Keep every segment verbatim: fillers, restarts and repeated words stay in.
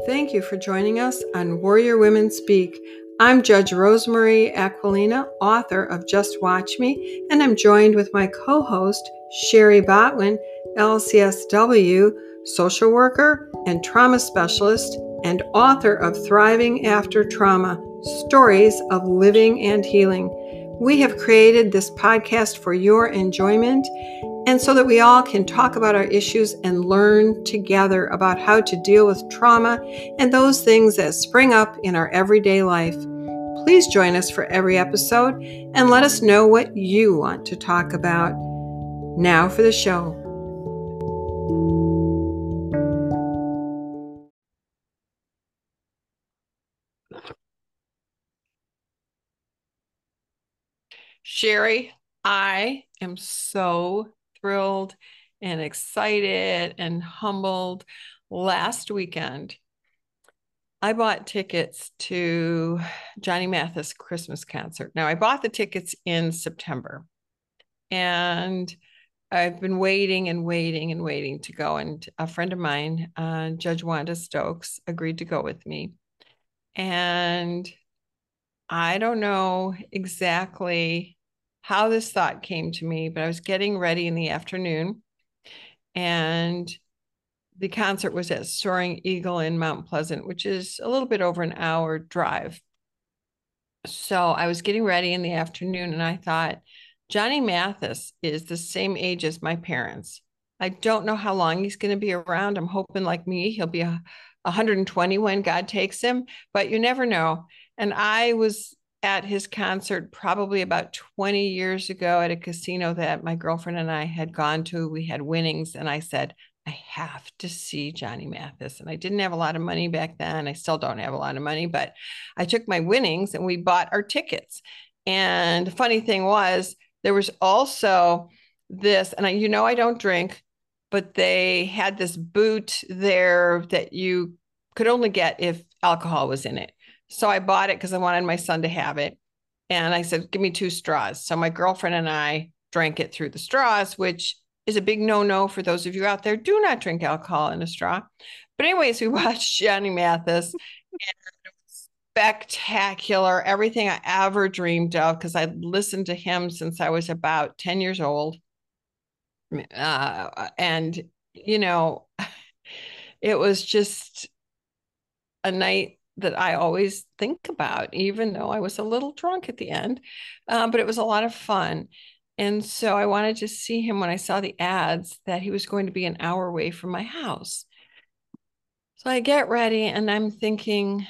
Thank you for joining us on Warrior Women Speak. I'm Judge Rosemarie Aquilina, author of Just Watch Me, and I'm joined with my co-host, Sherry Botwin, L C S W, social worker and trauma specialist, and author of Thriving After Trauma, Stories of Living and Healing. We have created this podcast for your enjoyment and so that we all can talk about our issues and learn together about how to deal with trauma and those things that spring up in our everyday life. Please join us for every episode and let us know what you want to talk about. Now for the show. Sherry, I am so thrilled and excited and humbled. Last weekend, I bought tickets to Johnny Mathis Christmas concert. Now, I bought the tickets in September, and I've been waiting and waiting and waiting to go. And a friend of mine, uh, Judge Wanda Stokes, agreed to go with me. And I don't know exactly how this thought came to me, but I was getting ready in the afternoon, and the concert was at Soaring Eagle in Mount Pleasant, which is a little bit over an hour drive. So I was getting ready in the afternoon, and I thought, Johnny Mathis is the same age as my parents. I don't know how long he's going to be around. I'm hoping, like me, he'll be a, one hundred twenty when God takes him, but you never know. And I was at his concert probably about twenty years ago at a casino that my girlfriend and I had gone to. We had winnings, and I said, I have to see Johnny Mathis. And I didn't have a lot of money back then. I still don't have a lot of money, but I took my winnings and we bought our tickets. And the funny thing was, there was also this, and I, you know, I don't drink, but they had this boot there that you could only get if alcohol was in it. So I bought it because I wanted my son to have it. And I said, give me two straws. So my girlfriend and I drank it through the straws, which is a big no-no for those of you out there. Do not drink alcohol in a straw. But anyways, we watched Johnny Mathis, and it was spectacular. Everything I ever dreamed of, because I listened to him since I was about ten years old. Uh, and, you know, it was just a night that I always think about, even though I was a little drunk at the end. Uh, but it was a lot of fun. And so I wanted to see him when I saw the ads that he was going to be an hour away from my house. So I get ready and I'm thinking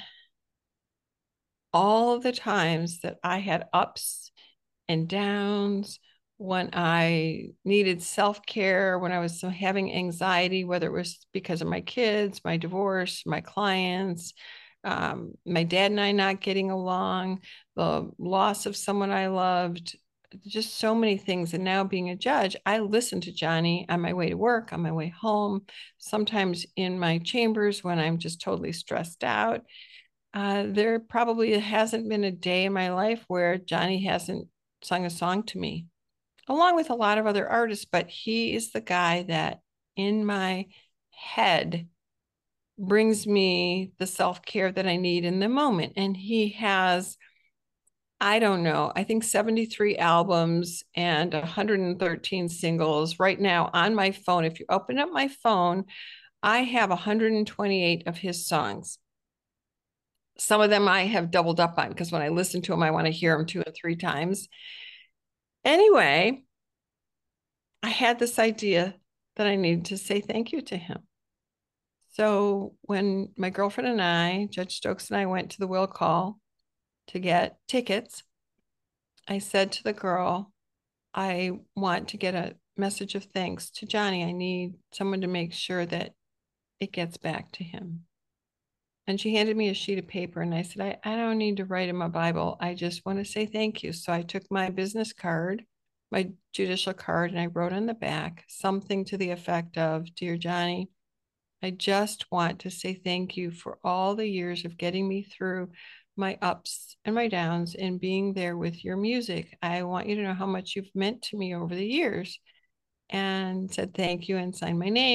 all the times that I had ups and downs, when I needed self-care, when I was having anxiety, whether it was because of my kids, my divorce, my clients, um, my dad and I not getting along, the loss of someone I loved, just so many things. And now being a judge, I listen to Johnny on my way to work, on my way home, sometimes in my chambers when I'm just totally stressed out. Uh, there probably hasn't been a day in my life where Johnny hasn't sung a song to me, along with a lot of other artists, but he is the guy that in my head brings me the self-care that I need in the moment. And he has, I don't know, I think seventy-three albums and one hundred thirteen singles right now on my phone. If you open up my phone, I have one hundred twenty-eight of his songs. Some of them I have doubled up on because when I listen to them, I want to hear them two and three times. Anyway, I had this idea that I needed to say thank you to him. So when my girlfriend and I, Judge Stokes and I, went to the will call to get tickets, I said to the girl, I want to get a message of thanks to Johnny. I need someone to make sure that it gets back to him. And she handed me a sheet of paper and I said, I, I don't need to write him a Bible. I just want to say thank you. So I took my business card, my judicial card, and I wrote on the back something to the effect of, Dear Johnny, I just want to say thank you for all the years of getting me through my ups and my downs and being there with your music. I want you to know how much you've meant to me over the years. And said thank you and signed my name.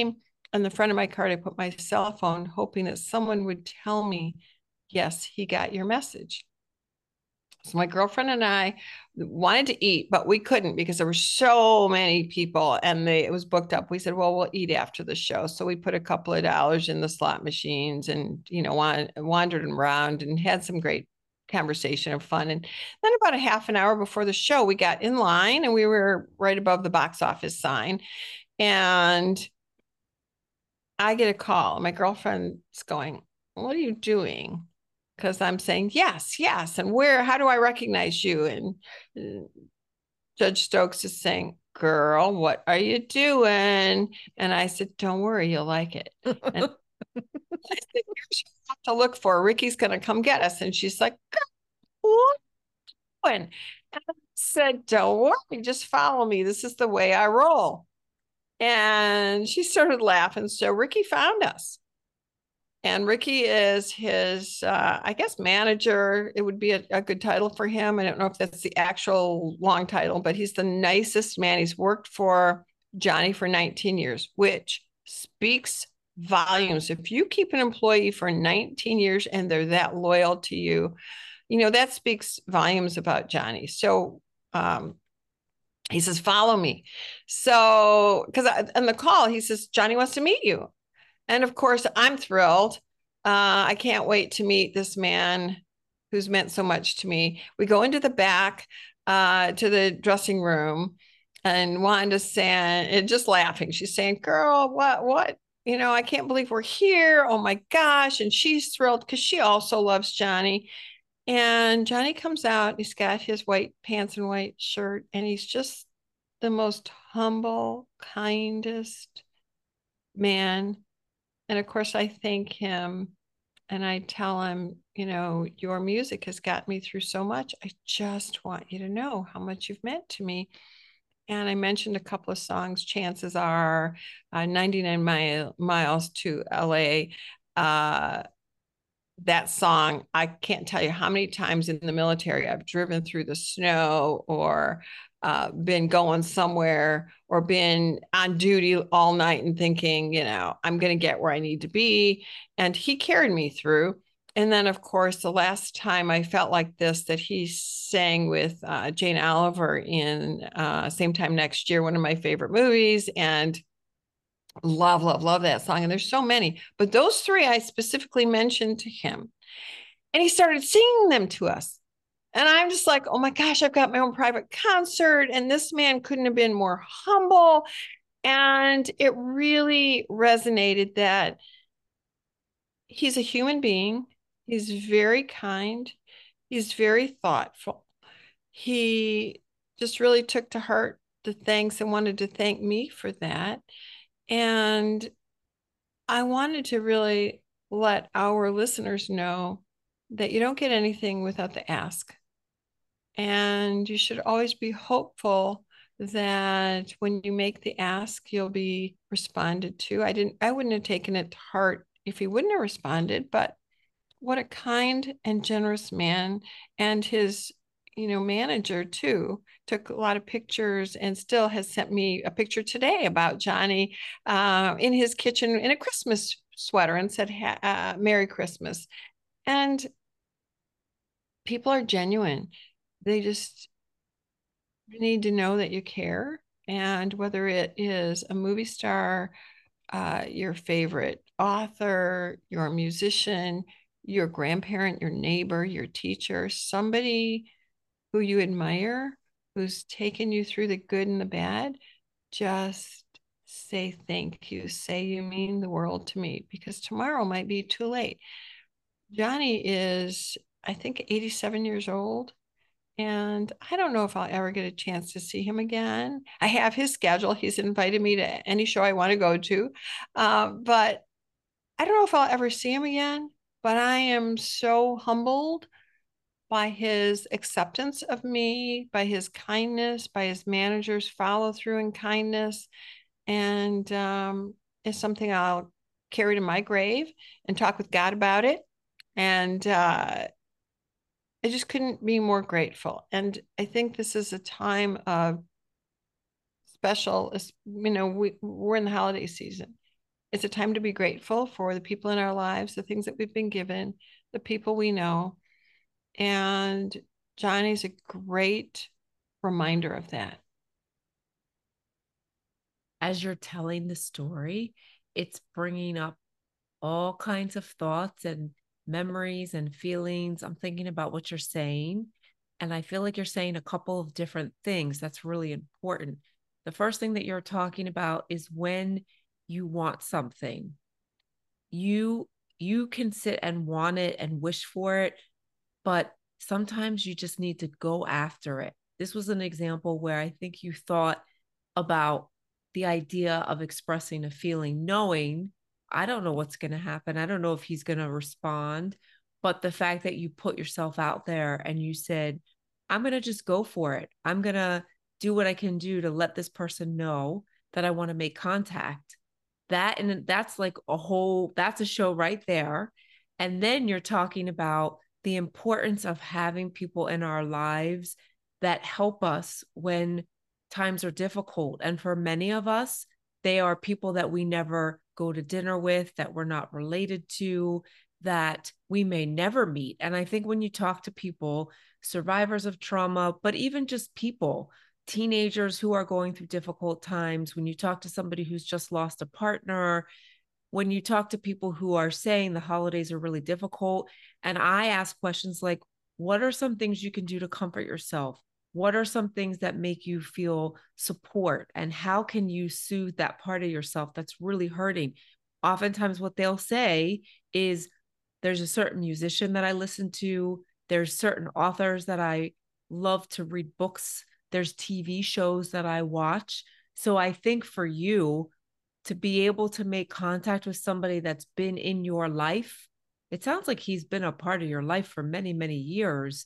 on the front of my card, I put my cell phone, hoping that someone would tell me, yes, he got your message. So my girlfriend and I wanted to eat, but we couldn't because there were so many people and they, it was booked up. We said, well, we'll eat after the show. So we put a couple of dollars in the slot machines and, you know, wandered around and had some great conversation and fun. And then about a half an hour before the show, we got in line and we were right above the box office sign. And I get a call. My girlfriend's going, what are you doing? Because I'm saying, yes, yes. And where, how do I recognize you? And uh, Judge Stokes is saying, girl, what are you doing? And I said, don't worry, you'll like it. And I said, here's what to look for. Ricky's going to come get us. And she's like, what? And I said, don't worry, just follow me. This is the way I roll. And she started laughing. So Ricky found us. And Ricky is his, uh, I guess, manager. It would be a, a good title for him. I don't know if that's the actual long title, but he's the nicest man. He's worked for Johnny for nineteen years, which speaks volumes. If you keep an employee for nineteen years and they're that loyal to you, you know, that speaks volumes about Johnny. So, um, he says, follow me. So, because on the call, he says, Johnny wants to meet you. And of course, I'm thrilled. Uh, I can't wait to meet this man who's meant so much to me. We go into the back uh, to the dressing room, and Wanda's saying, and just laughing. She's saying, girl, what, what? You know, I can't believe we're here. Oh my gosh. And she's thrilled because she also loves Johnny. And Johnny comes out. He's got his white pants and white shirt, and he's just the most humble, kindest man. And of course, I thank him and I tell him, you know, your music has got me through so much. I just want you to know how much you've meant to me. And I mentioned a couple of songs. Chances are uh, ninety-nine mile, miles to L A. Uh, that song, I can't tell you how many times in the military I've driven through the snow or uh, been going somewhere or been on duty all night and thinking, you know, I'm going to get where I need to be. And he carried me through. And then, of course, the last time I felt like this, that he sang with uh, Jane Oliver in uh, Same Time Next Year, one of my favorite movies. And love, love, love that song. And there's so many, but those three I specifically mentioned to him. And he started singing them to us. And I'm just like, oh my gosh, I've got my own private concert. And this man couldn't have been more humble. And it really resonated that he's a human being. He's very kind. He's very thoughtful. He just really took to heart the thanks and wanted to thank me for that. And I wanted to really let our listeners know that you don't get anything without the ask. And you should always be hopeful that when you make the ask, you'll be responded to. I didn't, I wouldn't have taken it to heart if he wouldn't have responded, but what a kind and generous man. And his, you know, manager too, took a lot of pictures and still has sent me a picture today about Johnny uh, in his kitchen in a Christmas sweater and said, uh, Merry Christmas. And people are genuine. They just need to know that you care. And whether it is a movie star, uh, your favorite author, your musician, your grandparent, your neighbor, your teacher, somebody who you admire, who's taken you through the good and the bad, just say thank you. Say you mean the world to me, because tomorrow might be too late. Johnny is, I think, eighty-seven years old. And I don't know if I'll ever get a chance to see him again. I have his schedule. He's invited me to any show I want to go to. Uh, but I don't know if I'll ever see him again. But I am so humbled by his acceptance of me, by his kindness, by his manager's follow through and kindness. And um, it's something I'll carry to my grave and talk with God about it. And uh, I just couldn't be more grateful. And I think this is a time of special, you know, we, we're in the holiday season. It's a time to be grateful for the people in our lives, the things that we've been given, the people we know. And Johnny's a great reminder of that. As you're telling the story, it's bringing up all kinds of thoughts and memories and feelings. I'm thinking about what you're saying. And I feel like you're saying a couple of different things that's really important. The first thing that you're talking about is when you want something. You you can sit and want it and wish for it, but sometimes you just need to go after it. This was an example where I think you thought about the idea of expressing a feeling, knowing I don't know what's going to happen. I don't know if he's going to respond. But the fact that you put yourself out there and you said, I'm going to just go for it. I'm going to do what I can do to let this person know that I want to make contact. That, and that's like a whole, that's a show right there. And then you're talking about the importance of having people in our lives that help us when times are difficult. And for many of us, they are people that we never go to dinner with, that we're not related to, that we may never meet. And I think when you talk to people, survivors of trauma, but even just people, teenagers who are going through difficult times, when you talk to somebody who's just lost a partner, when you talk to people who are saying the holidays are really difficult, and I ask questions like, what are some things you can do to comfort yourself? What are some things that make you feel support? And how can you soothe that part of yourself that's really hurting? Oftentimes, what they'll say is, there's a certain musician that I listen to, there's certain authors that I love to read books, there's T V shows that I watch. So I think for you, to be able to make contact with somebody that's been in your life, it sounds like he's been a part of your life for many, many years.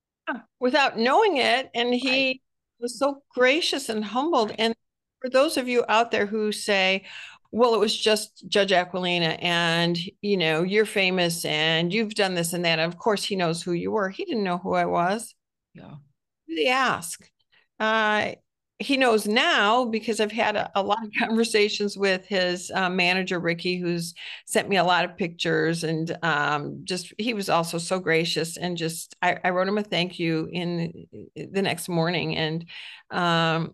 Without knowing it. And Right. he was so gracious and humbled. Right. And for those of you out there who say, well, it was just Judge Aquilina, and you know, you're famous and you've done this and that. And of course, he knows who you were. He didn't know who I was. Yeah. Really ask. Uh, he knows now because I've had a, a lot of conversations with his uh, manager, Ricky, who's sent me a lot of pictures. And um, just, he was also so gracious. And just, I, I wrote him a thank you in the next morning. And um,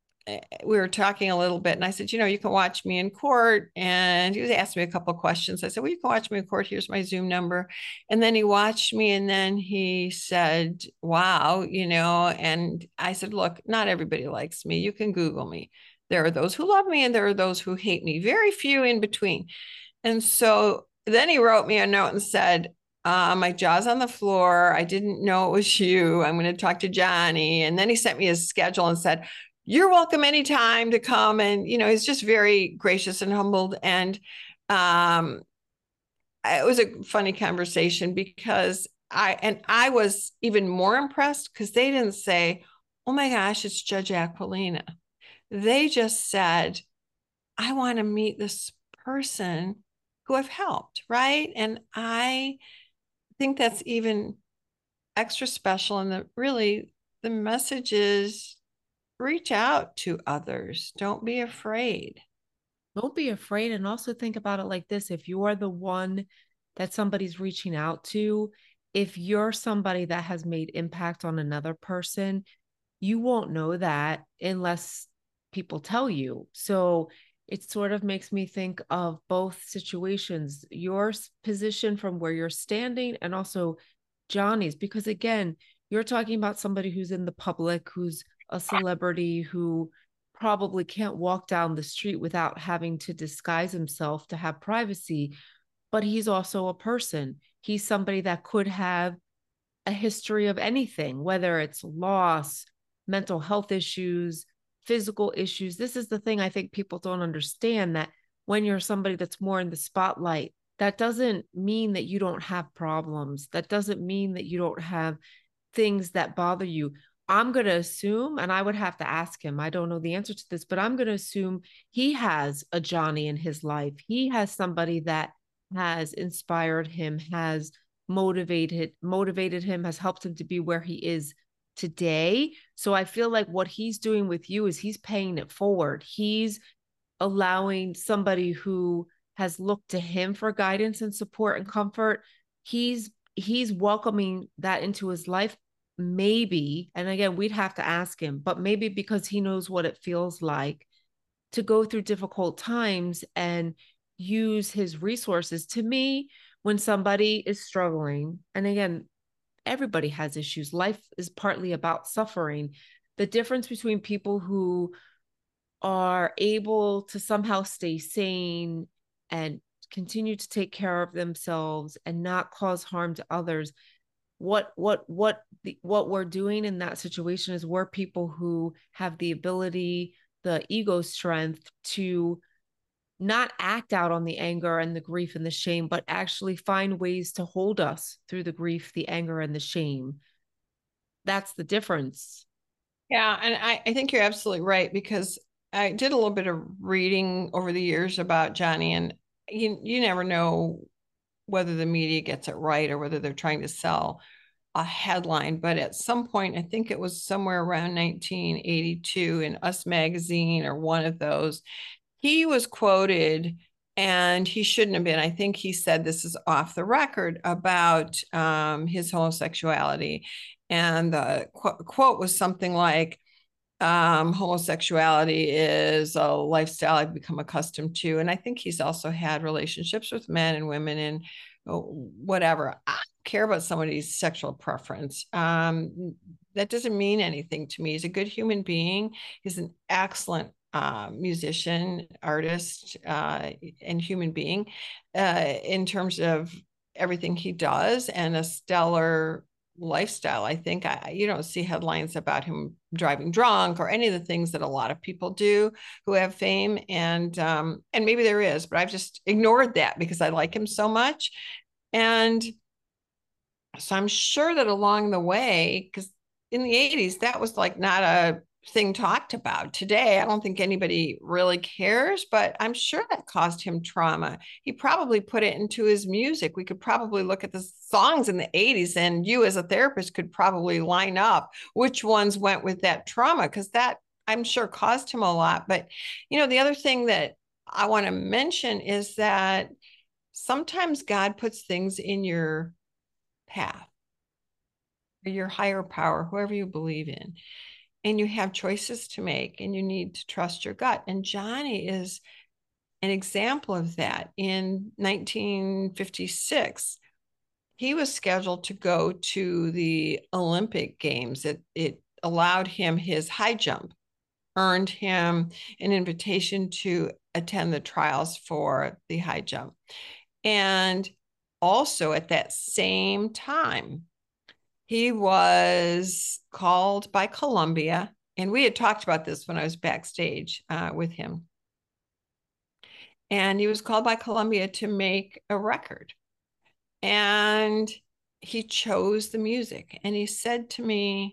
we were talking a little bit, and I said, you know, you can watch me in court. And he was asking me a couple of questions. I said, well, you can watch me in court. Here's my Zoom number. And then he watched me, and then he said, wow, you know, and I said, look, not everybody likes me. You can Google me. There are those who love me, and there are those who hate me, very few in between. And so then he wrote me a note and said, uh, my jaw's on the floor. I didn't know it was you. I'm going to talk to Johnny. And then he sent me his schedule and said, you're welcome anytime to come. And, you know, he's just very gracious and humbled. And um, it was a funny conversation because I, and I was even more impressed because they didn't say, oh my gosh, it's Judge Aquilina. They just said, I want to meet this person who I've helped, right? And I think that's even extra special. And the really the message is reach out to others. Don't be afraid. Don't be afraid. And also think about it like this: if you are the one that somebody's reaching out to, if you're somebody that has made impact on another person, you won't know that unless people tell you. So it sort of makes me think of both situations, your position from where you're standing and also Johnny's, because again, you're talking about somebody who's in the public, who's a celebrity, who probably can't walk down the street without having to disguise himself to have privacy, but he's also a person. He's somebody that could have a history of anything, whether it's loss, mental health issues, physical issues. This is the thing I think people don't understand, that when you're somebody that's more in the spotlight, that doesn't mean that you don't have problems. That doesn't mean that you don't have things that bother you. I'm going to assume, and I would have to ask him, I don't know the answer to this, but I'm going to assume he has a Johnny in his life. He has somebody that has inspired him, has motivated motivated him, has helped him to be where he is today. So I feel like what he's doing with you is he's paying it forward. He's allowing somebody who has looked to him for guidance and support and comfort, he's he's welcoming that into his life. Maybe, and again, we'd have to ask him, but maybe because he knows what it feels like to go through difficult times and use his resources. To me, when somebody is struggling, and again, everybody has issues, life is partly about suffering. The difference between people who are able to somehow stay sane and continue to take care of themselves and not cause harm to others, what what what the, what we're doing in that situation is we're people who have the ability, the ego strength to not act out on the anger and the grief and the shame, but actually find ways to hold us through the grief, the anger, and the shame. That's the difference. Yeah, and I, I think you're absolutely right, because I did a little bit of reading over the years about Johnny, and you you never know whether the media gets it right or whether they're trying to sell a headline. But at some point, I think it was somewhere around nineteen eighty-two in Us Magazine or one of those, he was quoted, and he shouldn't have been. I think he said, this is off the record, about um, his homosexuality. And the qu- quote was something like, um, homosexuality is a lifestyle I've become accustomed to. And I think he's also had relationships with men and women and whatever. I don't care about somebody's sexual preference. Um, that doesn't mean anything to me. He's a good human being. He's an excellent uh, musician, artist, uh, and human being uh, in terms of everything he does, and a stellar lifestyle. I think I, you don't see headlines about him driving drunk or any of the things that a lot of people do who have fame. And um, and maybe there is, but I've just ignored that because I like him so much. And so I'm sure that along the way, because in the eighties, that was like not a thing talked about. Today, I don't think anybody really cares, but I'm sure that caused him trauma. He probably put it into his music. We could probably look at the songs in the eighties, and you as a therapist could probably line up which ones went with that trauma, because that, I'm sure, caused him a lot. But, you know, the other thing that I want to mention is that sometimes God puts things in your path, your higher power, whoever you believe in, and you have choices to make, and you need to trust your gut. And Johnny is an example of that. In nineteen fifty-six, he was scheduled to go to the Olympic Games. It, it allowed him, his high jump earned him an invitation to attend the trials for the high jump. And also at that same time, he was called by Columbia, and we had talked about this when I was backstage uh, with him. And he was called by Columbia to make a record. And he chose the music. And he said to me,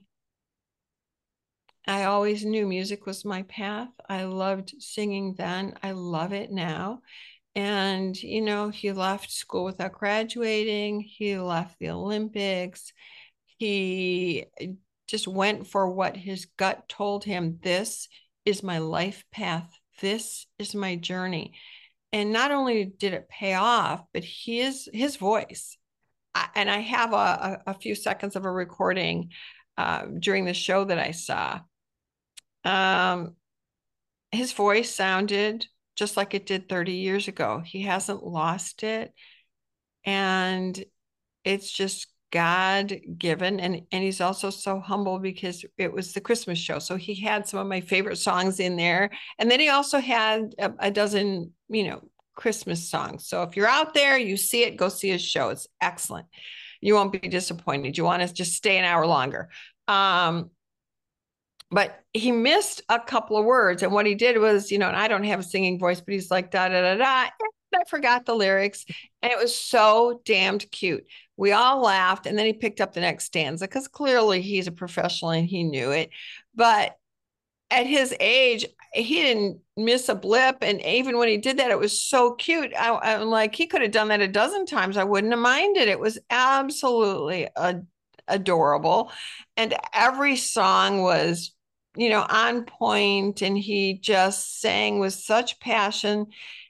I always knew music was my path. I loved singing then. I love it now. And, you know, he left school without graduating. He left the Olympics. He just went for what his gut told him. This is my life path. This is my journey. And not only did it pay off, but his his voice. And I have a, a, a few seconds of a recording uh, during the show that I saw. Um, his voice sounded just like it did thirty years ago. He hasn't lost it. And it's just God given. And, and he's also so humble because it was the Christmas show. So he had some of my favorite songs in there. And then he also had a, a dozen, you know, Christmas songs. So if you're out there, you see it, go see his show. It's excellent. You won't be disappointed. You want to just stay an hour longer. Um, but he missed a couple of words. And what he did was, you know, and I don't have a singing voice, but he's like, da, da, da, da. I forgot the lyrics. And it was so damned cute. We all laughed. And then he picked up the next stanza because clearly he's a professional and he knew it. But at his age, he didn't miss a blip. And even when he did that, it was so cute. I, I'm like, he could have done that a dozen times. I wouldn't have minded. It was absolutely ad- adorable. And every song was, you know, on point, and he just sang with such passion.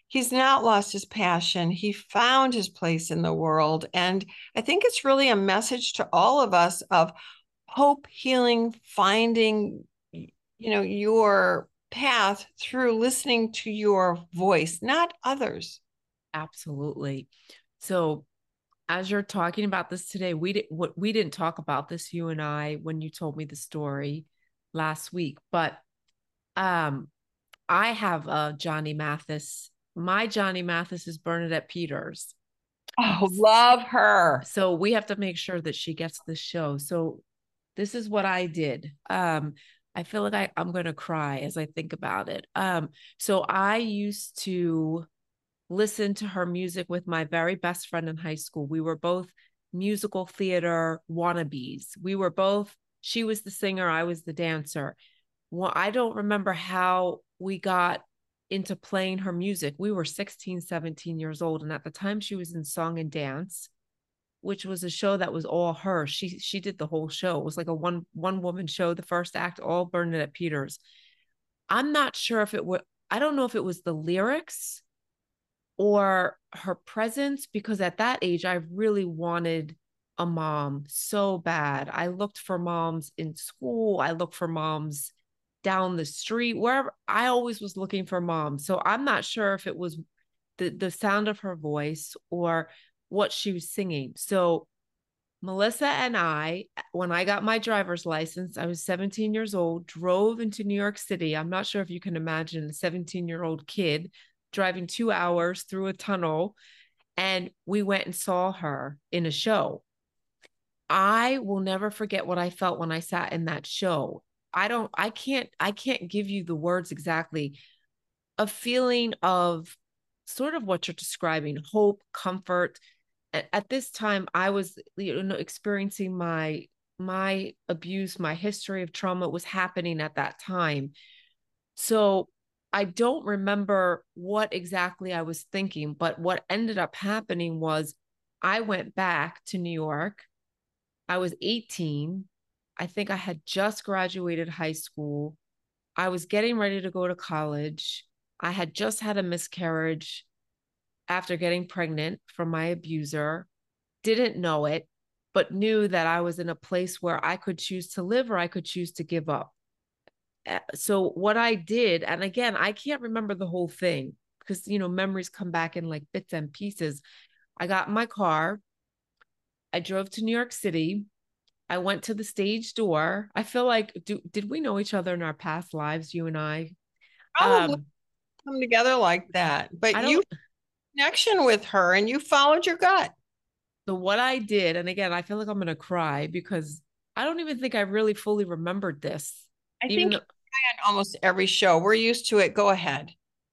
he's not lost his passion. He found his place in the world. And I think it's really a message to all of us of hope, healing, finding, you know, your path through listening to your voice, not others. Absolutely. So as you're talking about this today, we didn't what we didn't talk about this, you and I, when you told me the story last week, but um I have a Johnny Mathis. My Johnny Mathis is Bernadette Peters. Oh, love her. So we have to make sure that she gets the show. So this is what I did. Um, I feel like I, I'm going to cry as I think about it. Um, so I used to listen to her music with my very best friend in high school. We were both musical theater wannabes. We were both, she was the singer, I was the dancer. Well, I don't remember how we got into playing her music. We were sixteen, seventeen years old. And at the time she was in Song and Dance, which was a show that was all her. She she did the whole show. It was like a one one woman show, the first act, all Bernadette Peters. I'm not sure if it was, I don't know if it was the lyrics or her presence, because at that age, I really wanted a mom so bad. I looked for moms in school. I looked for moms down the street, wherever. I always was looking for moms. So I'm not sure if it was the, the sound of her voice or what she was singing. So Melissa and I, when I got my driver's license, I was seventeen years old, drove into New York City. I'm not sure if you can imagine a seventeen year old kid driving two hours through a tunnel. And we went and saw her in a show. I will never forget what I felt when I sat in that show. I don't, I can't, I can't give you the words exactly. A feeling of sort of what you're describing, hope, comfort. At this time, I was, you know, experiencing my my abuse, my history of trauma was happening at that time. So I don't remember what exactly I was thinking, but what ended up happening was I went back to New York. I was eighteen. I think I had just graduated high school. I was getting ready to go to college. I had just had a miscarriage after getting pregnant from my abuser, didn't know it, but knew that I was in a place where I could choose to live or I could choose to give up. Uh, So what I did, and again, I can't remember the whole thing because, you know, memories come back in like bits and pieces. I got in my car. I drove to New York City. I went to the stage door. I feel like, do, did we know each other in our past lives, you and I? Probably Um, come together like that. But I you don't, connection with her and you followed your gut. so what I did, and again, I feel like I'm going to cry because I don't even think I really fully remembered this, I even think though, on almost every show. We're used to it. Go ahead.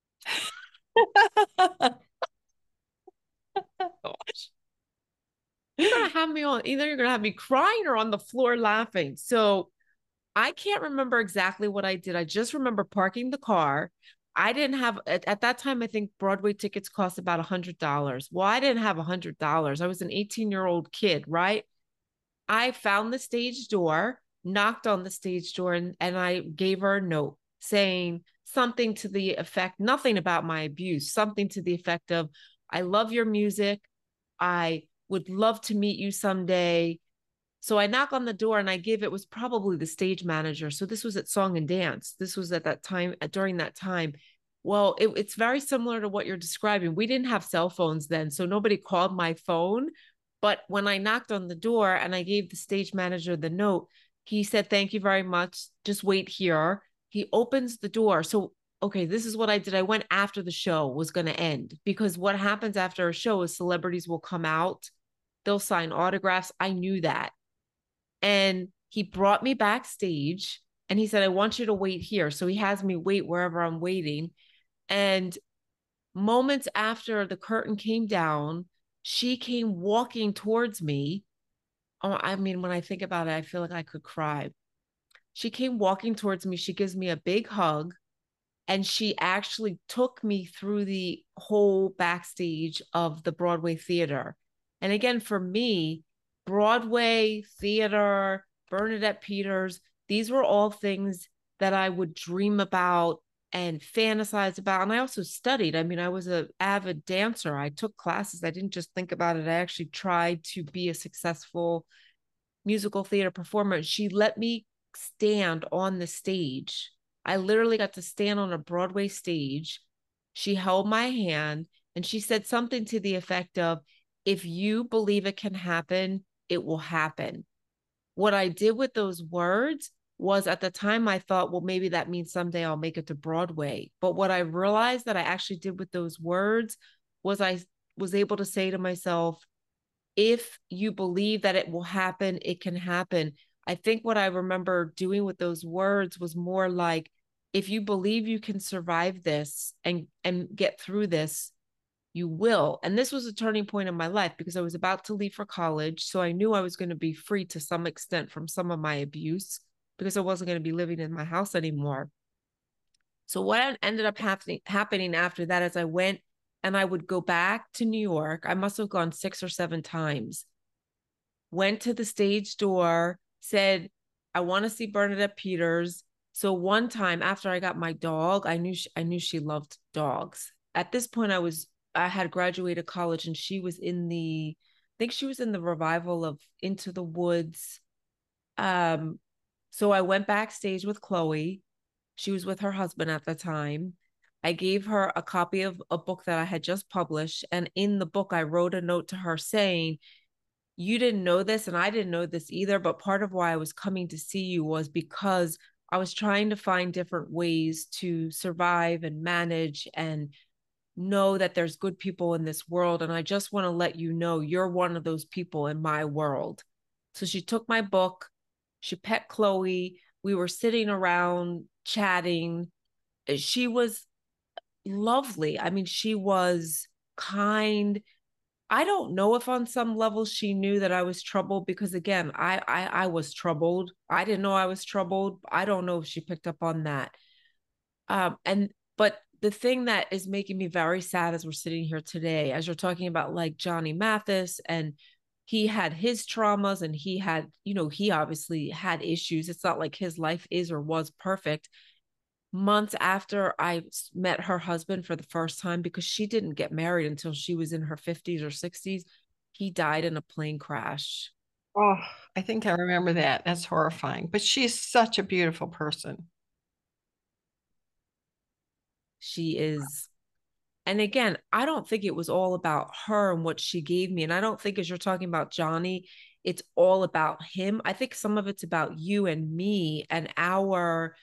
you're going to have me on, either you're going to have me crying or on the floor laughing. So I can't remember exactly what I did. I just remember parking the car. I didn't have, at, at that time, I think Broadway tickets cost about a hundred dollars. Well, I didn't have a hundred dollars. I was an eighteen year old kid, right? I found the stage door, knocked on the stage door, and, and I gave her a note saying something to the effect, nothing about my abuse, something to the effect of, I love your music. I would love to meet you someday. So I knock on the door and I give, it was probably the stage manager. So this was at Song and Dance. This was at that time, during that time. Well, it, it's very similar to what you're describing. We didn't have cell phones then, so nobody called my phone. But when I knocked on the door and I gave the stage manager the note, he said, "Thank you very much. Just wait here." He opens the door. So, okay, this is what I did. I went after the show was going to end, because what happens after a show is celebrities will come out, they'll sign autographs. I knew that. And he brought me backstage and he said, "I want you to wait here." So he has me wait wherever I'm waiting. And moments after the curtain came down, she came walking towards me. Oh, I mean, when I think about it, I feel like I could cry. She came walking towards me. She gives me a big hug and she actually took me through the whole backstage of the Broadway theater. And again, for me, Broadway theater, Bernadette Peters, these were all things that I would dream about and fantasized about. And I also studied. I mean, I was an avid dancer. I took classes. I didn't just think about it. I actually tried to be a successful musical theater performer. She let me stand on the stage. I literally got to stand on a Broadway stage. She held my hand and she said something to the effect of, if you believe it can happen, it will happen. What I did with those words was, at the time I thought, well, maybe that means someday I'll make it to Broadway. But what I realized that I actually did with those words was I was able to say to myself, if you believe that it will happen, it can happen. I think what I remember doing with those words was more like, if you believe you can survive this and and get through this, you will. And this was a turning point in my life because I was about to leave for college. So I knew I was going to be free to some extent from some of my abuse because I wasn't going to be living in my house anymore. So what ended up happening happening after that is I went and I would go back to New York. I must have gone six or seven times. Went to the stage door, said, I want to see Bernadette Peters. So one time after I got my dog, I knew she, I knew she loved dogs. At this point, I was I had graduated college and she was in the, I think she was in the revival of Into the Woods. Um, so I went backstage with Chloe. She was with her husband at the time. I gave her a copy of a book that I had just published. And in the book, I wrote a note to her saying, you didn't know this, and I didn't know this either, but part of why I was coming to see you was because I was trying to find different ways to survive and manage and know that there's good people in this world. And I just want to let you know you're one of those people in my world. So she took my book, she pet Chloe. We were sitting around chatting. She was lovely. I mean, she was kind. I don't know if on some level she knew that I was troubled because, again, I, I I was troubled. I didn't know I was troubled. I don't know if she picked up on that. Um, and but the thing that is making me very sad as we're sitting here today, as you're talking about like Johnny Mathis, and he had his traumas and he had, you know, he obviously had issues. It's not like his life is or was perfect. Months after I met her husband for the first time, because she didn't get married until she was in her fifties or sixties, he died in a plane crash. Oh, I think I remember that. That's horrifying. But she's such a beautiful person. She is. And again, I don't think it was all about her and what she gave me. And I don't think, as you're talking about Johnny, it's all about him. I think some of it's about you and me and our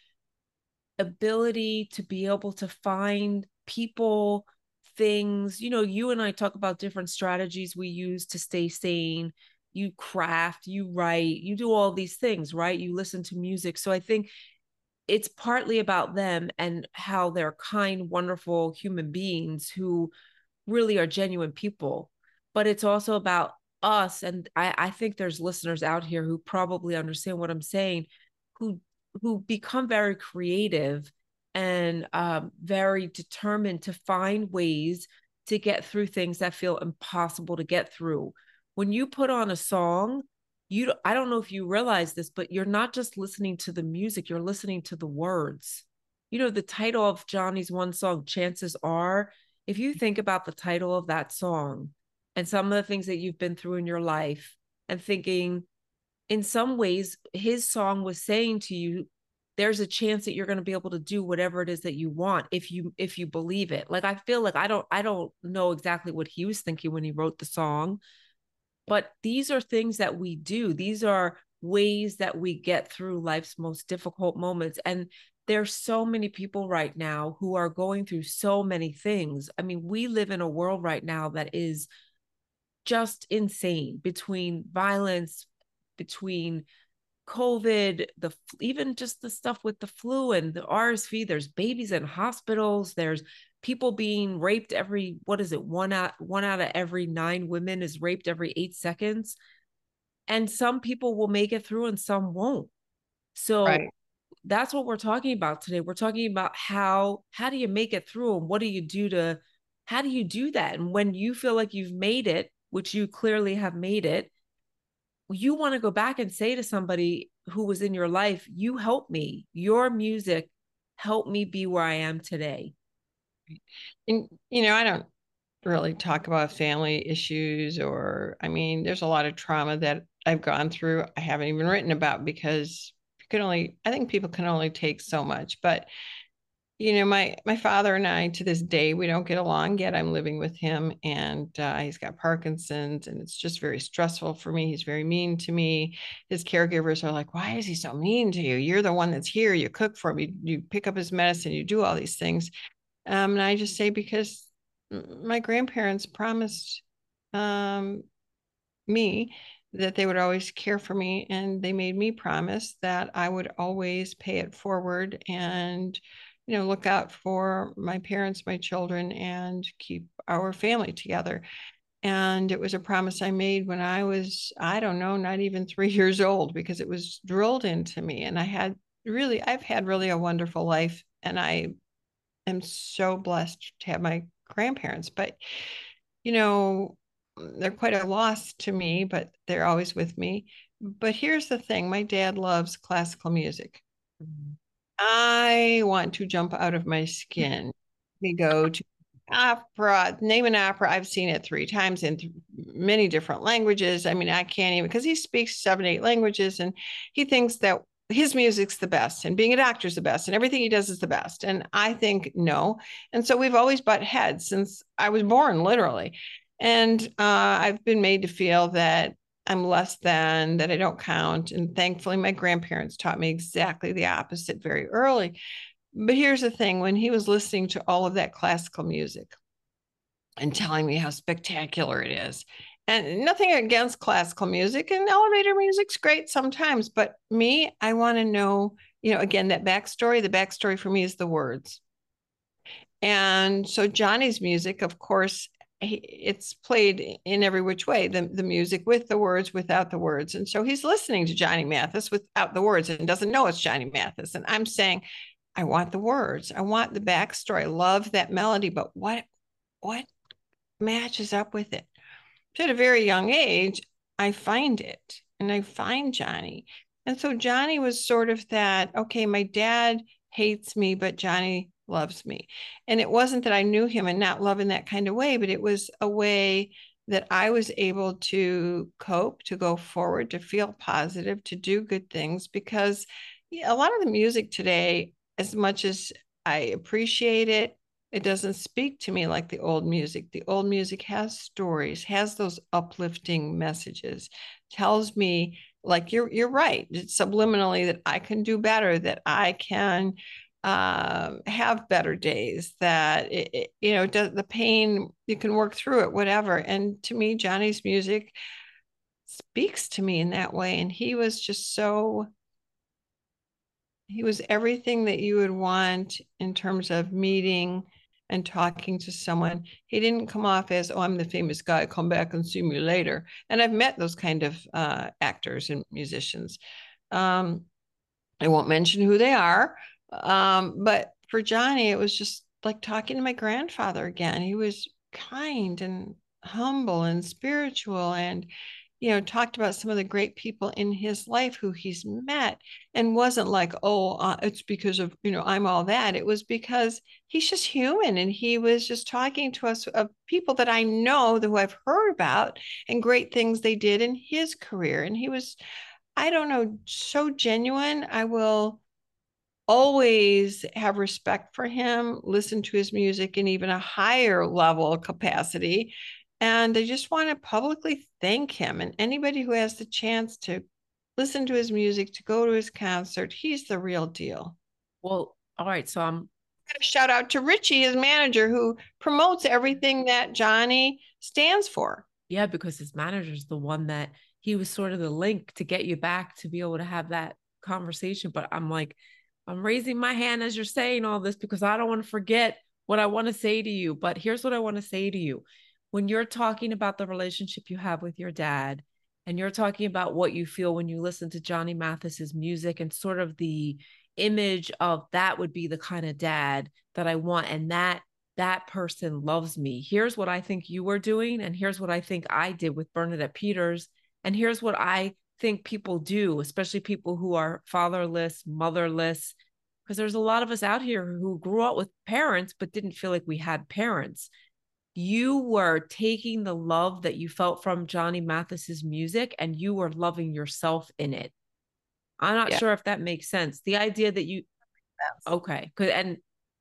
ability to be able to find people, things. You know, you and I talk about different strategies we use to stay sane. You craft, you write, you do all these things, right? You listen to music. So I think it's partly about them and how they're kind, wonderful human beings who really are genuine people. But it's also about us. And I, I think there's listeners out here who probably understand what I'm saying, who who become very creative and um, very determined to find ways to get through things that feel impossible to get through. When you put on a song, you I don't know if you realize this, but you're not just listening to the music, you're listening to the words. You know, the title of Johnny's one song, Chances Are, if you think about the title of that song and some of the things that you've been through in your life and thinking, in some ways, his song was saying to you, there's a chance that you're going to be able to do whatever it is that you want if you if you believe it. Like, I feel like I don't I don't know exactly what he was thinking when he wrote the song, but these are things that we do. These are ways that we get through life's most difficult moments. And there's so many people right now who are going through so many things. I mean, we live in a world right now that is just insane, between violence, between COVID, the even just the stuff with the flu and the R S V. There's babies in hospitals. There's people being raped every, what is it? One out one out of every nine women is raped every eight seconds. And some people will make it through and some won't. So Right. that's what we're talking about today. We're talking about how how do you make it through and what do you do to how do you do that? And when you feel like you've made it, which you clearly have made it, you want to go back and say to somebody who was in your life, you helped me. Your music help me be where I am today. And, you know, I don't really talk about family issues, or, I mean, there's a lot of trauma that I've gone through I haven't even written about, because you can only, I think people can only take so much. But you know, my my father and I, to this day, we don't get along yet. I'm living with him, and uh, he's got Parkinson's, and it's just very stressful for me. He's very mean to me. His caregivers are like, "Why is he so mean to you? You're the one that's here. You cook for him. You, you pick up his medicine. You do all these things." Um, and I just say, because my grandparents promised um, me that they would always care for me, and they made me promise that I would always pay it forward, and you know, look out for my parents, my children, and keep our family together. And it was a promise I made when I was, I don't know, not even three years old, because it was drilled into me. And I had really, I've had really a wonderful life, and I am so blessed to have my grandparents. But you know, they're quite a loss to me, but they're always with me. But here's the thing, my dad loves classical music. Mhm. I want to jump out of my skin. We go to opera, name an opera. I've seen it three times in th- many different languages. I mean, I can't even, because he speaks seven, eight languages, and he thinks that his music's the best, and being a doctor is the best, and everything he does is the best. And I think no. And so we've always butt heads since I was born, literally. And uh, I've been made to feel that I'm less than, that I don't count. And thankfully, my grandparents taught me exactly the opposite very early. But here's the thing, when he was listening to all of that classical music and telling me how spectacular it is, and nothing against classical music, and elevator music's great sometimes, but me, I want to know, you know, again, that backstory. The backstory for me is the words. And so Johnny's music, of course, he, it's played in every which way, the, the music with the words, without the words. And so he's listening to Johnny Mathis without the words and doesn't know it's Johnny Mathis. And I'm saying, I want the words. I want the backstory. I love that melody, but what what matches up with it? So at a very young age, I find it, and I find Johnny. And so Johnny was sort of that, okay, my dad hates me, but Johnny loves me. And it wasn't that I knew him and not love in that kind of way, but it was a way that I was able to cope, to go forward, to feel positive, to do good things. Because yeah, a lot of the music today, as much as I appreciate it, it doesn't speak to me like the old music. The old music has stories, has those uplifting messages, tells me, like, you're you're right, it's subliminally, that I can do better, that I can um, have better days, that it, it, you know, does, the pain, you can work through it, whatever. And to me, Johnny's music speaks to me in that way. And he was just so, he was everything that you would want in terms of meeting and talking to someone. He didn't come off as, oh, I'm the famous guy, come back and see me later. And I've met those kind of uh, actors and musicians. Um, I won't mention who they are. Um, but for Johnny, it was just like talking to my grandfather again. He was kind and humble and spiritual, and you know, talked about some of the great people in his life who he's met, and wasn't like, oh, uh, it's because of, you know, I'm all that. It was because he's just human, and he was just talking to us of people that I know, that who I've heard about, and great things they did in his career. And he was, I don't know, so genuine. I will always have respect for him, listen to his music in even a higher level capacity. And I just want to publicly thank him. And anybody who has the chance to listen to his music, to go to his concert, he's the real deal. Well, all right. So I'm, Shout out to Richie, his manager, who promotes everything that Johnny stands for. yeah, because his manager's the one that he was sort of the link to get you back to be able to have that conversation. But I'm like, I'm raising my hand as you're saying all this because I don't want to forget what I want to say to you. But here's what I want to say to you. When you're talking about the relationship you have with your dad, and you're talking about what you feel when you listen to Johnny Mathis's music, and sort of the image of that would be the kind of dad that I want, and that that person loves me. Here's what I think you were doing, and here's what I think I did with Bernadette Peters, and here's what I think people do, especially people who are fatherless, motherless, because there's a lot of us out here who grew up with parents but didn't feel like we had parents. You were taking the love that you felt from Johnny Mathis's music and you were loving yourself in it. I'm not Yeah. sure if that makes sense. The idea that you, Yes. okay, good. And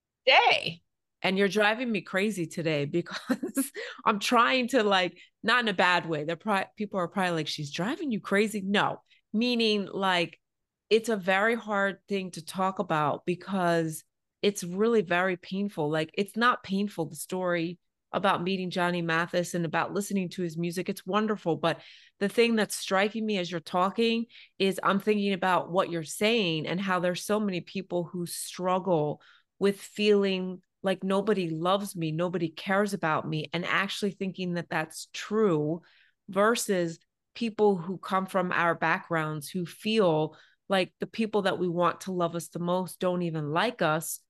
Day. and you're driving me crazy today because I'm trying to, like, not in a bad way. They're probably, people are probably like, she's driving you crazy. No, meaning like it's a very hard thing to talk about because it's really very painful. Like, it's not painful, the story about meeting Johnny Mathis and about listening to his music. It's wonderful. But the thing that's striking me as you're talking is I'm thinking about what you're saying and how there's so many people who struggle with feeling like nobody loves me, nobody cares about me, and actually thinking that that's true, versus people who come from our backgrounds who feel like the people that we want to love us the most don't even like us.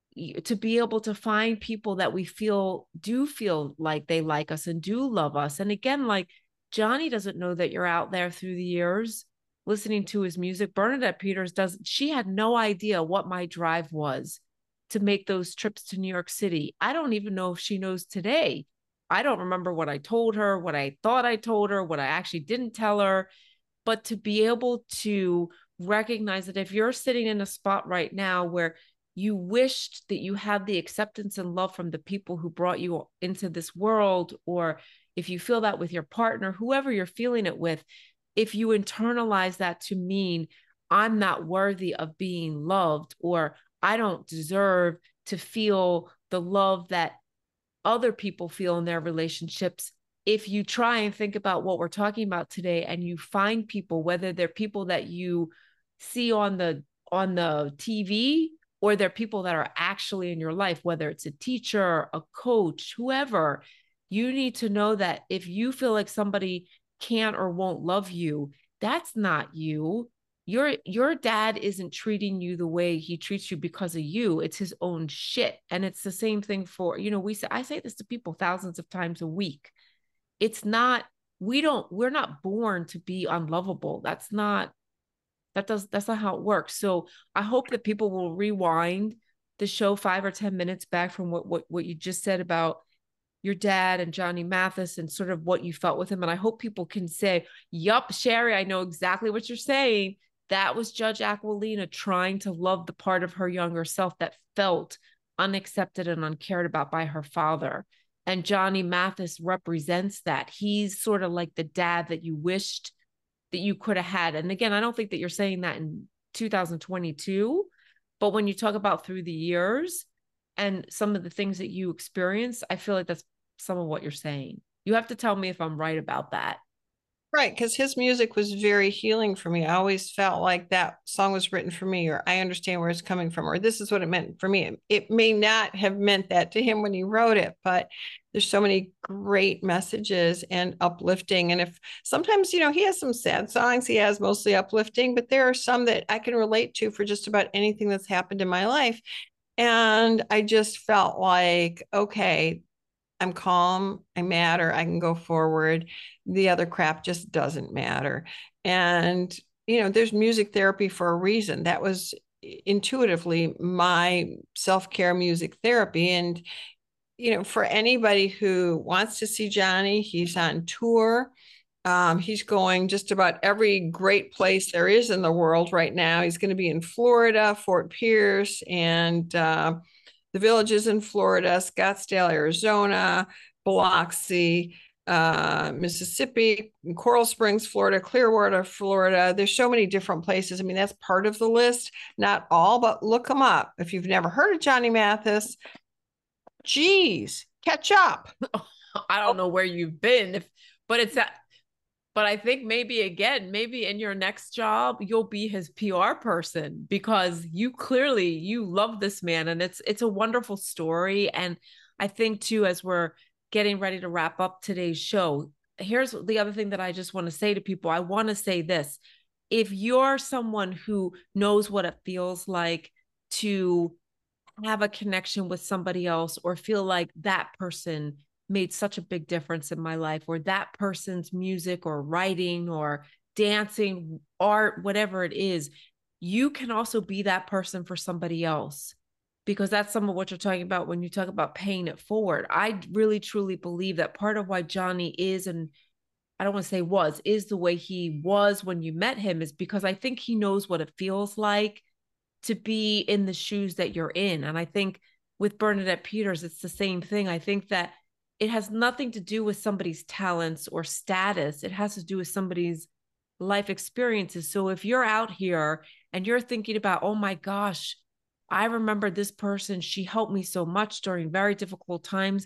To be able to find people that we feel do feel like they like us and do love us. And again, like, Johnny doesn't know that you're out there through the years listening to his music. Bernadette Peters doesn't. She had no idea what my drive was to make those trips to New York City. I don't even know if she knows today. I don't remember what I told her, what I thought I told her, what I actually didn't tell her. But to be able to recognize that if you're sitting in a spot right now where you wished that you had the acceptance and love from the people who brought you into this world, or if you feel that with your partner, whoever you're feeling it with, if you internalize that to mean I'm not worthy of being loved, or I don't deserve to feel the love that other people feel in their relationships. If you try and think about what we're talking about today and you find people, whether they're people that you see on the on the T V or they're people that are actually in your life, whether it's a teacher, a coach, whoever, you need to know that if you feel like somebody can't or won't love you, that's not you. Your your dad isn't treating you the way he treats you because of you. It's his own shit. And it's the same thing for, you know, we say, I say this to people thousands of times a week. It's not, we don't, we're not born to be unlovable. That's not, that does, that's not how it works. So I hope that people will rewind the show five or ten minutes back from what, what, what you just said about your dad and Johnny Mathis and sort of what you felt with him. And I hope people can say, yup, Sherry, I know exactly what you're saying. That was Judge Aquilina trying to love the part of her younger self that felt unaccepted and uncared about by her father. And Johnny Mathis represents that. He's sort of like the dad that you wished that you could have had. And again, I don't think that you're saying that in two thousand twenty-two, but when you talk about through the years and some of the things that you experience, I feel like that's some of what you're saying. You have to tell me if I'm right about that. Right, because his music was very healing for me. I always felt like that song was written for me, or I understand where it's coming from, or this is what it meant for me. It may not have meant that to him when he wrote it, but there's so many great messages and uplifting. And if sometimes, you know, he has some sad songs, he has mostly uplifting, but there are some that I can relate to for just about anything that's happened in my life. And I just felt like, okay, I'm calm, I matter, I can go forward. The other crap just doesn't matter. And, you know, there's music therapy for a reason. That was intuitively my self-care music therapy. And, you know, for anybody who wants to see Johnny, he's on tour. Um, he's going just about every great place there is in the world right now. He's going to be in Florida, Fort Pierce, and uh, the Villages in Florida, Scottsdale, Arizona, Biloxi, uh, Mississippi, Coral Springs, Florida, Clearwater, Florida. There's so many different places. I mean, that's part of the list, not all, but look them up. If you've never heard of Johnny Mathis, geez, catch up. I don't know where you've been, if, but it's that. But I think maybe again, maybe in your next job, you'll be his P R person because you clearly you love this man, and it's it's a wonderful story. And I think too, as we're getting ready to wrap up today's show, here's the other thing that I just want to say to people. I want to say this: if you're someone who knows what it feels like to have a connection with somebody else or feel like that person made such a big difference in my life, or that person's music or writing or dancing, art, whatever it is, you can also be that person for somebody else, because that's some of what you're talking about when you talk about paying it forward. I really truly believe that part of why Johnny is, and I don't want to say was, is the way he was when you met him, is because I think he knows what it feels like to be in the shoes that you're in. And I think with Bernadette Peters, it's the same thing. I think that it has nothing to do with somebody's talents or status. It has to do with somebody's life experiences. So if you're out here and you're thinking about, oh my gosh, I remember this person, she helped me so much during very difficult times.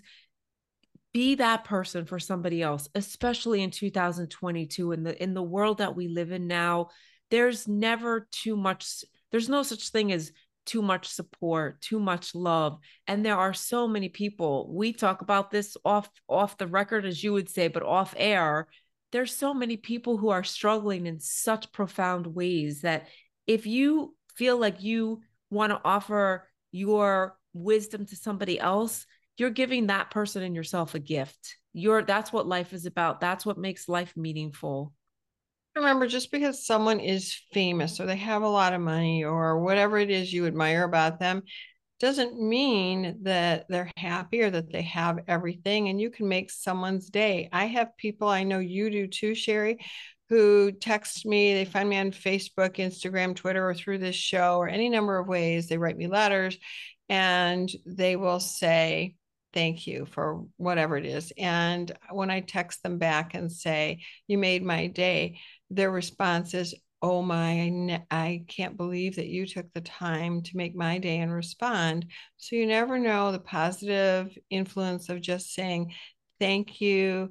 Be that person for somebody else, especially in two thousand twenty-two, in the in the world that we live in now. There's never too much, there's no such thing as too much support, too much love. And there are so many people. We talk about this off off the record, as you would say, but off air. There's so many people who are struggling in such profound ways that if you feel like you want to offer your wisdom to somebody else, you're giving that person and yourself a gift. You're that's what life is about. That's what makes life meaningful. Remember, just because someone is famous or they have a lot of money or whatever it is you admire about them doesn't mean that they're happy or that they have everything, and you can make someone's day. I have people, I know you do too, Sherry, who text me. They find me on Facebook, Instagram, Twitter, or through this show or any number of ways. They write me letters and they will say, thank you for whatever it is. And when I text them back and say, you made my day, their response is, oh my, I can't believe that you took the time to make my day and respond. So you never know the positive influence of just saying thank you.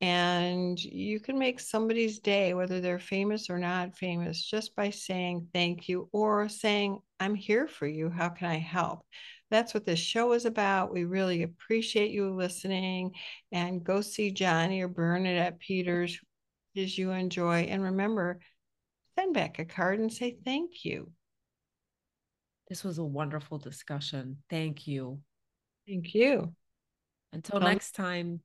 And you can make somebody's day, whether they're famous or not famous, just by saying thank you or saying, I'm here for you. How can I help? That's what this show is about. We really appreciate you listening, and go see Johnny or Bernadette Peters as you enjoy. And remember, send back a card and say thank you. This was a wonderful discussion. Thank you. Thank you. Until um, next time.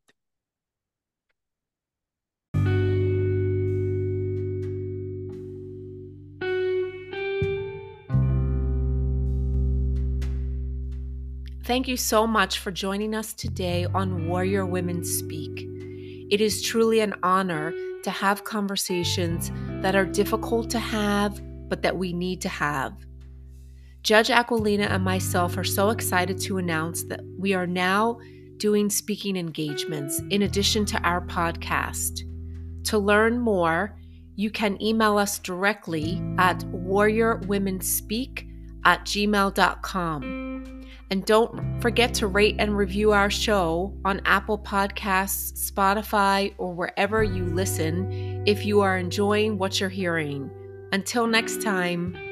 Thank you so much for joining us today on Warrior Women Speak. It is truly an honor to have conversations that are difficult to have, but that we need to have. Judge Aquilina and myself are so excited to announce that we are now doing speaking engagements in addition to our podcast. To learn more, you can email us directly at warriorwomenspeak at gmail dot com. And don't forget to rate and review our show on Apple Podcasts, Spotify, or wherever you listen if you are enjoying what you're hearing. Until next time.